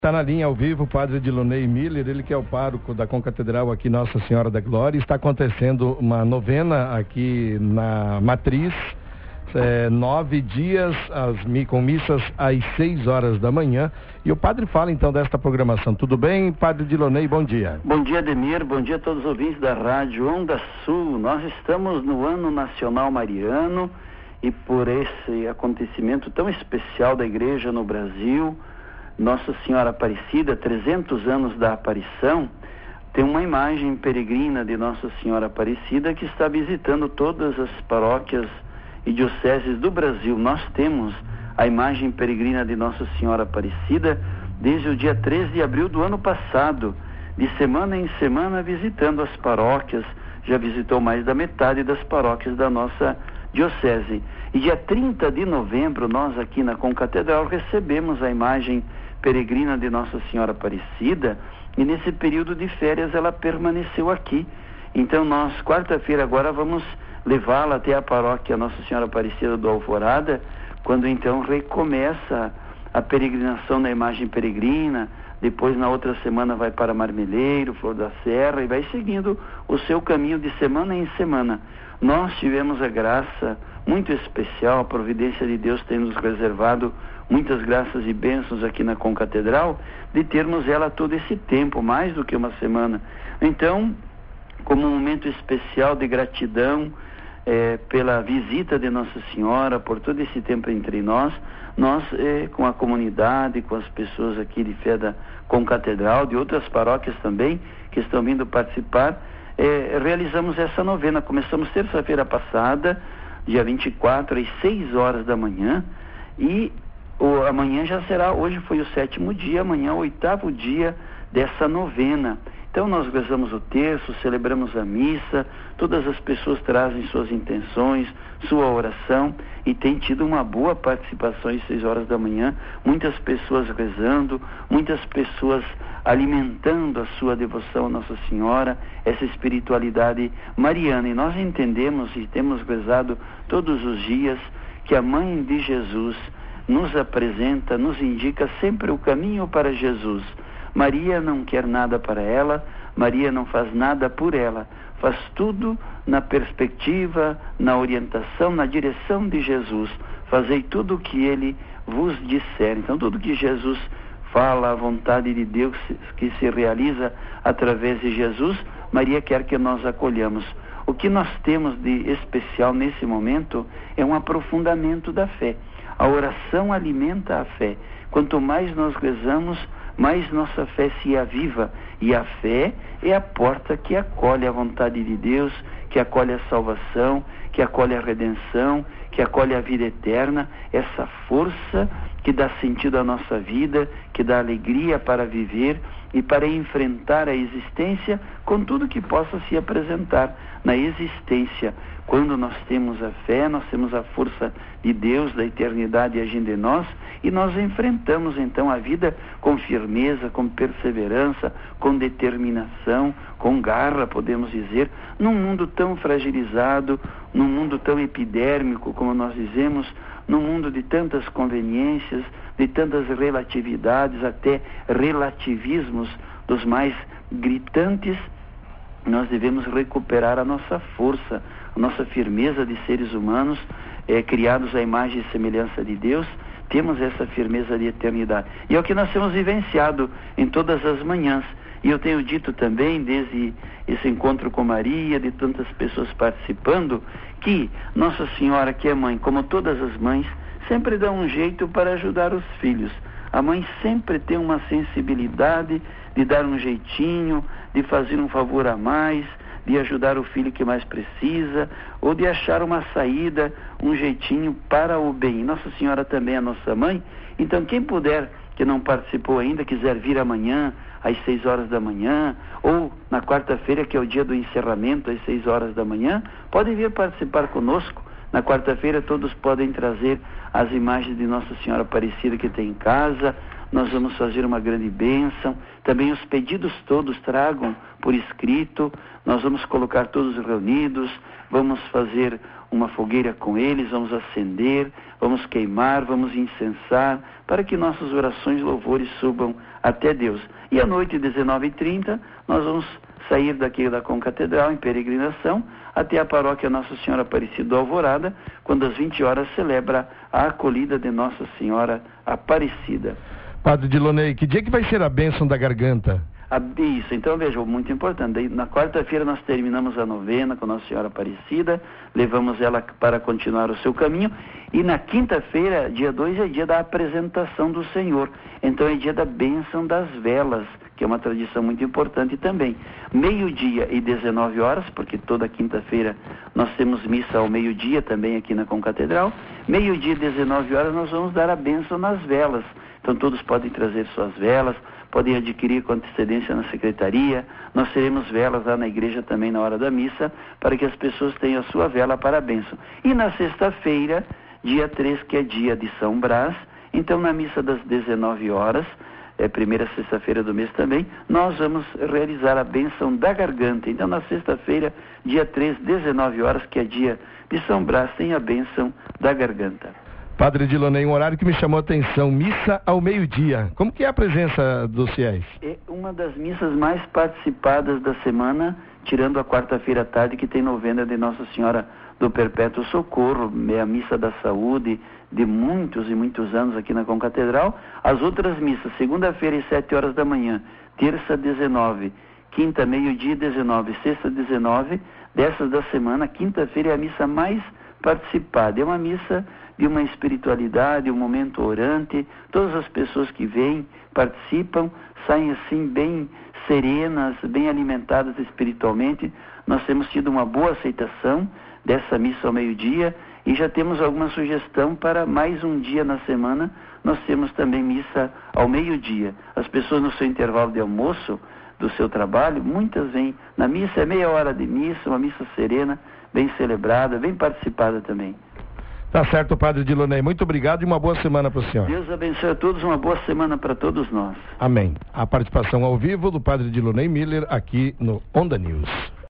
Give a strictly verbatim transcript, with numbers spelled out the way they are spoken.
Está na linha ao vivo o padre Dilonei Miller, ele que é o pároco da Concatedral aqui Nossa Senhora da Glória. Está acontecendo uma novena aqui na Matriz, é, nove dias as, com missas às seis horas da manhã. E o padre fala então desta programação. Tudo bem, padre Dilonei? Bom dia. Bom dia, Ademir. Bom dia a todos os ouvintes da Rádio Onda Sul. Nós estamos no Ano Nacional Mariano e por esse acontecimento tão especial da Igreja no Brasil, Nossa Senhora Aparecida, trezentos anos da aparição, tem uma imagem peregrina de Nossa Senhora Aparecida que está visitando todas as paróquias e dioceses do Brasil. Nós temos a imagem peregrina de Nossa Senhora Aparecida desde o dia treze de abril do ano passado, de semana em semana visitando as paróquias. Já visitou mais da metade das paróquias da nossa diocese. E dia trinta de novembro, nós aqui na Concatedral recebemos a imagem peregrina de Nossa Senhora Aparecida, e nesse período de férias ela permaneceu aqui. Então nós, quarta-feira agora, vamos levá-la até a paróquia Nossa Senhora Aparecida do Alvorada, quando então recomeça a peregrinação na imagem peregrina. Depois na outra semana vai para Marmeleiro, Flor da Serra, e vai seguindo o seu caminho de semana em semana. Nós tivemos a graça muito especial, a providência de Deus tem nos reservado muitas graças e bênçãos aqui na Concatedral, de termos ela todo esse tempo, mais do que uma semana. Então, como um momento especial de gratidão é, pela visita de Nossa Senhora, por todo esse tempo entre nós, nós, é, com a comunidade, com as pessoas aqui de fé da Concatedral, de outras paróquias também, que estão vindo participar, é, realizamos essa novena. Começamos terça-feira passada, dia vinte e quatro, às seis horas da manhã, e o, amanhã já será, hoje foi o sétimo dia, amanhã o oitavo dia dessa novena. Então nós rezamos o terço, celebramos a missa, todas as pessoas trazem suas intenções, sua oração, e tem tido uma boa participação às seis horas da manhã, muitas pessoas rezando, muitas pessoas alimentando a sua devoção a Nossa Senhora, essa espiritualidade mariana. E nós entendemos e temos rezado todos os dias que a Mãe de Jesus nos apresenta, nos indica sempre o caminho para Jesus. Maria não quer nada para ela, Maria não faz nada por ela, faz tudo na perspectiva, na orientação, na direção de Jesus. Fazei tudo o que Ele vos disser. Então tudo que Jesus fala, a vontade de Deus que se realiza através de Jesus, Maria quer que nós acolhamos. O que nós temos de especial nesse momento é um aprofundamento da fé. A oração alimenta a fé. Quanto mais nós rezamos, mais nossa fé se aviva. E a fé é a porta que acolhe a vontade de Deus, que acolhe a salvação, que acolhe a redenção, que acolhe a vida eterna, essa força que dá sentido à nossa vida, que dá alegria para viver e para enfrentar a existência com tudo que possa se apresentar na existência. Quando nós temos a fé, nós temos a força de Deus, da eternidade agindo em nós, e nós enfrentamos então a vida com firmeza, com perseverança, com determinação, com garra, podemos dizer, num mundo tão fragilizado, num mundo tão epidérmico, como nós dizemos, num mundo de tantas conveniências, de tantas relatividades, até relativismos dos mais gritantes. Nós devemos recuperar a nossa força, a nossa firmeza de seres humanos, é, criados à imagem e semelhança de Deus. Temos essa firmeza de eternidade. E é o que nós temos vivenciado em todas as manhãs. E eu tenho dito também, desde esse encontro com Maria, de tantas pessoas participando, que Nossa Senhora, que é mãe, como todas as mães, sempre dá um jeito para ajudar os filhos. A mãe sempre tem uma sensibilidade de dar um jeitinho, de fazer um favor a mais, de ajudar o filho que mais precisa, ou de achar uma saída, um jeitinho para o bem. Nossa Senhora também é nossa mãe, então quem puder, que não participou ainda, quiser vir amanhã, às seis horas da manhã, ou na quarta-feira, que é o dia do encerramento, às seis horas da manhã, pode vir participar conosco. Na quarta-feira todos podem trazer as imagens de Nossa Senhora Aparecida que tem em casa. Nós vamos fazer uma grande bênção. Também os pedidos todos tragam por escrito. Nós vamos colocar todos reunidos, vamos fazer uma fogueira com eles, vamos acender, vamos queimar, vamos incensar, para que nossas orações e louvores subam até Deus. E à noite, dezenove e trinta, nós vamos sair daqui da Concatedral em peregrinação até a paróquia Nossa Senhora Aparecida do Alvorada, quando às vinte horas celebra a acolhida de Nossa Senhora Aparecida. Padre Dilonei, que dia que vai ser a bênção da garganta? Isso, então veja, muito importante. Daí, na quarta-feira nós terminamos a novena com Nossa Senhora Aparecida, levamos ela para continuar o seu caminho, e na quinta-feira, dia dois, é dia da apresentação do Senhor. Então é dia da bênção das velas, que é uma tradição muito importante também. Meio-dia e dezenove horas, porque toda quinta-feira nós temos missa ao meio-dia também aqui na Concatedral. Meio-dia e dezenove horas nós vamos dar a bênção nas velas. Então todos podem trazer suas velas, podem adquirir com antecedência na secretaria. Nós teremos velas lá na igreja também na hora da missa, para que as pessoas tenham a sua vela para a bênção. E na sexta-feira, dia três, que é dia de São Brás, então na missa das dezenove horas, é primeira sexta-feira do mês também, nós vamos realizar a bênção da garganta. Então na sexta-feira, dia três, dezenove horas, que é dia de São Brás, tem a bênção da garganta. Padre Dilonei, um horário que me chamou a atenção, missa ao meio-dia. Como que é a presença dos fiéis? É uma das missas mais participadas da semana, tirando a quarta-feira à tarde, que tem novena de Nossa Senhora do Perpétuo Socorro, é a missa da saúde de muitos e muitos anos aqui na Concatedral. As outras missas, segunda-feira às sete horas da manhã, terça dezenove, quinta meio-dia dezenove, sexta dezenove, dessas da semana, quinta-feira é a missa mais participada. É uma missa de uma espiritualidade, um momento orante. Todas as pessoas que vêm, participam, saem assim bem serenas, bem alimentadas espiritualmente. Nós temos tido uma boa aceitação dessa missa ao meio-dia e já temos alguma sugestão para mais um dia na semana. Nós temos também missa ao meio-dia. As pessoas no seu intervalo de almoço do seu trabalho, muitas vêm na missa, é meia hora de missa, uma missa serena, bem celebrada, bem participada também. Tá certo, Padre Dilonei. Muito obrigado e uma boa semana para o senhor. Deus abençoe a todos, uma boa semana para todos nós. Amém. A participação ao vivo do Padre Dilonei Miller aqui no Onda News.